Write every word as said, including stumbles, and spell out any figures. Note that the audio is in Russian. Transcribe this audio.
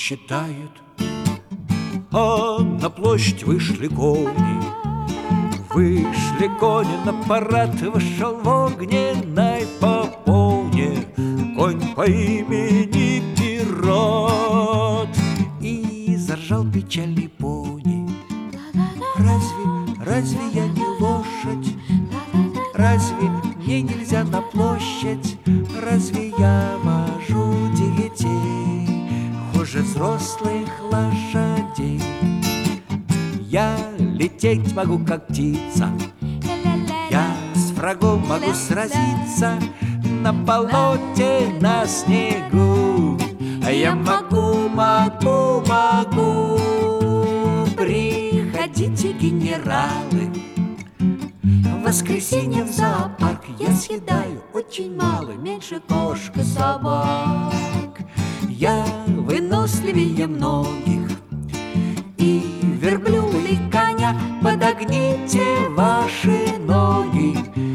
считает. А на площадь вышли кони, вышли кони на парад. Вышел в огненной попоне конь по имени Пират. И заржал печальный пони: Разве, разве я не лошадь? Разве мне нельзя на площадь? Разве я вожу детей хуже взрослых лошадей? Я лететь могу, как птица, я с врагом могу сразиться на болоте, на снегу. А я могу, могу, могу. Приходите, генералы, в воскресенье в зоопарк. Я съедаю очень мало, меньше кошек и собак. Я выносливее многих, и верблюда, и коня. Подогните ваши ноги,